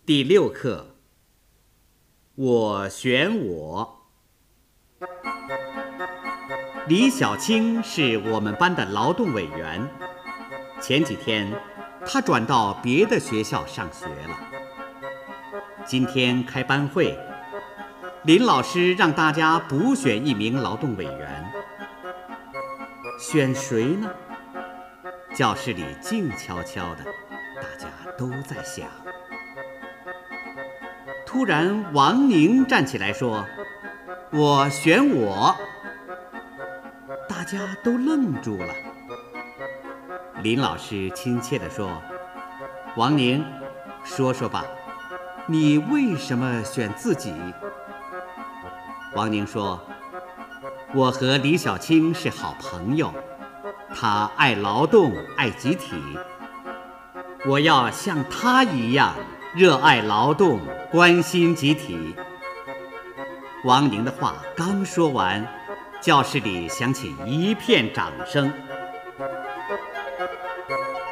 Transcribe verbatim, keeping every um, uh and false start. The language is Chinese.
第六课，我选我。李小青是我们班的劳动委员，前几天他转到别的学校上学了。今天开班会，林老师让大家补选一名劳动委员。选谁呢？教室里静悄悄的，大家都在想。突然，王宁站起来说：“我选我。”大家都愣住了。林老师亲切地说：“王宁，说说吧，你为什么选自己？”王宁说：“我和李小青是好朋友，她爱劳动，爱集体，我要像她一样热爱劳动，关心集体。”王宁的话刚说完，教室里响起一片掌声。